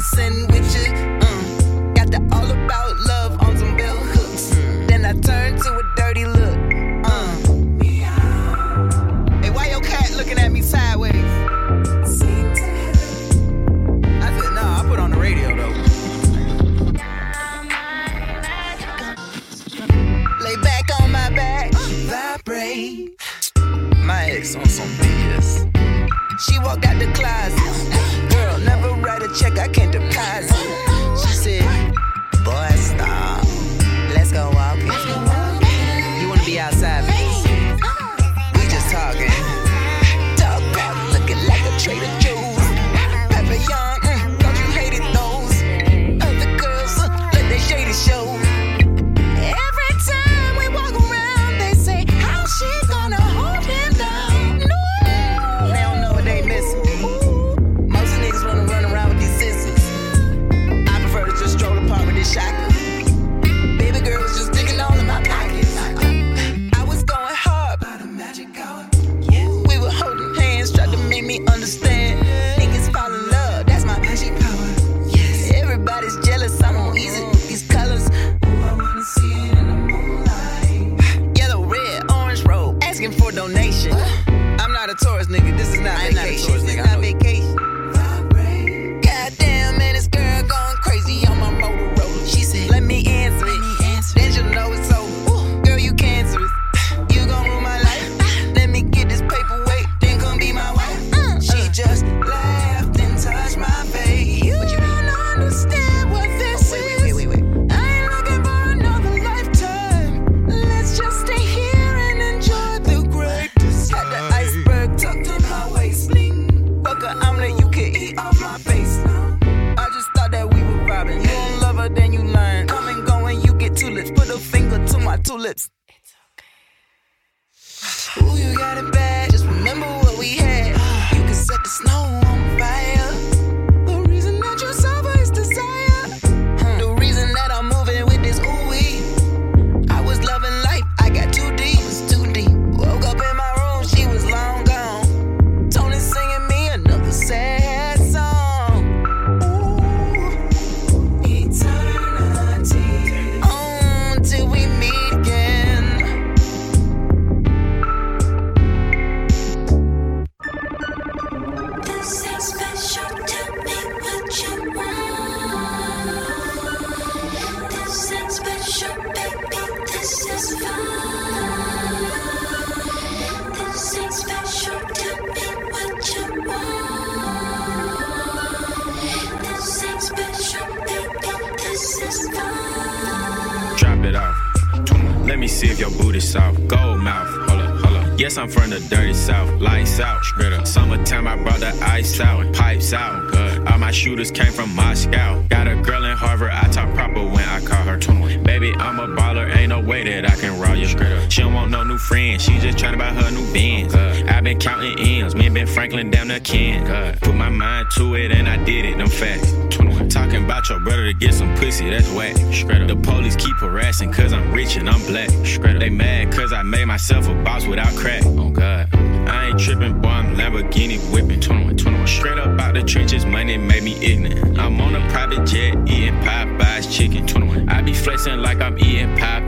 dancing with you. Got the all about love on some bell hooks. Then I turned to a dirty look. Hey, why your cat looking at me sideways? I said, nah, I put on the radio though. Lay back on my back, vibrate. My ex on some BS. She walked out the closet. Girl, never write a check, I can't deposit. She said, boy, stop. Let's go walking. You wanna be outside, baby? We just talking. Talk about looking like a Trader Joe's. Papillon, thought you hated those. Other girls, let that shady show. Every time we walk around, they say, how's she gonna hold him down? No. They don't know what they missing. Most niggas wanna run around with these sisters. I prefer to just stroll apart with this shotgun. Baby girl was just digging all in my pockets. I was going hard by the magic hour. We were holding hands, tried to make me understand. Niggas fall in love, that's my magic power. Yes. Everybody's jealous, I'm on easy with these colors. Ooh, I wanna see it in the moonlight. Yellow, red, orange robe, asking for donation. I'm not a tourist, nigga. This is not vacation. This is not vacation. Goddamn, man, this girl going crazy on my Motorola. She said, let me answer it. Then she'll know it's over. Girl, you cancerous. You gon' rule my life. Let me get this paperweight, then come be my wife. She just laughed and touched my face. You don't understand what this is. Wait. I ain't looking for another lifetime. Let's just stay here and enjoy the greatest. Had the iceberg tucked in my waist. Fuck a omelet, you can eat off my face. I just thought that we were vibing. You don't love her, then you learn. Come and go and you get tulips. Put a finger to my tulips. Ooh, you got it bad. Just remember what we had. You can set the snow on fire. The reason that you suffer is desire. The reason that I'm moving with this ooh-wee. I was loving life, I got too deep. Woke up in my room, she was long gone. Tony singing me another sad song. Ooh, eternity. On till we meet again. This is special, tell me what you want. This ain't special, baby, this is fun. This ain't special, tell me what you want. This ain't special, baby, this is fun. Drop it off. Let me see if your booty's soft. Gold mouth. Hold up. Yes, I'm from the dirty south. Lights out. Summertime, I brought the ice out. Pipes out. Good. All my shooters came from Moscow. Got a girl in Harvard. I talk proper when I call her 21. Baby, I'm a baller. Ain't no way that I can rob you. She don't want no new friends. She just tryna buy her new Benz. I been counting M's. Me and Ben Franklin down the can. Put my mind to it and I did it. Them facts. 21. Talking about your brother to get some pussy. That's whack. The police keep harassing cause I'm rich and I'm black. They mad cause I made myself a boss without crack. Oh God, I ain't tripping, boy, I'm Lamborghini whipping. 21. Straight up out the trenches, money made me ignorant. I'm on a private jet, eating Popeye's chicken. 21. I be flexing like I'm eating Popeye's